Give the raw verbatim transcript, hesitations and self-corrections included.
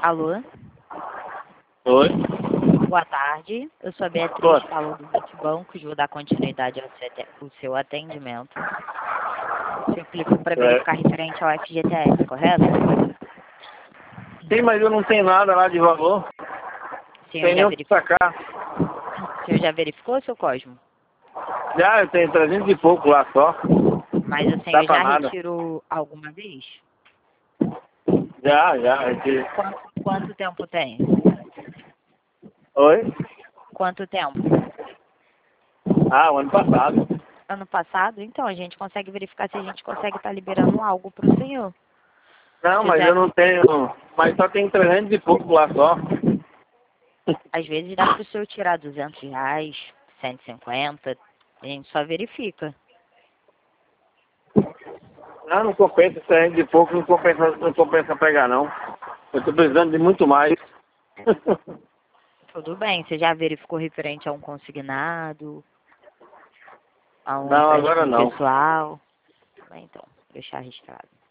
Alô? Oi? Boa tarde. Eu sou a Beatriz, Boa. falo do Multibancos, vou dar continuidade ao seu, ate- ao seu atendimento. Você clicou para É. verificar referente ao F G T S, correto? Sim, mas eu não tenho nada lá de valor. O senhor Tem já nenhum que verificou, sacar. o senhor já verificou, seu Cosmo? Já, eu tenho trezentos e pouco lá só. Mas o Dá senhor pra já nada. retirou alguma vez? Já, já. é que- Quanto, quanto tempo tem? Oi? Quanto tempo? Ah, o ano passado. Ano passado? Então, a gente consegue verificar se a gente consegue estar liberando algo para o senhor. Não, Se mas quiser, eu não tenho. Mas só tem trezentos e pouco lá só. às vezes dá para o senhor tirar duzentos reais, cento e cinquenta, a gente só verifica. Não, não compensa trezentos e pouco, não compensa, não compensa pegar não. Eu tô precisando de muito mais. Tudo bem, você já verificou referente a um consignado, a um Não, agora empréstimo não. pessoal? Tudo bem, então, deixar registrado.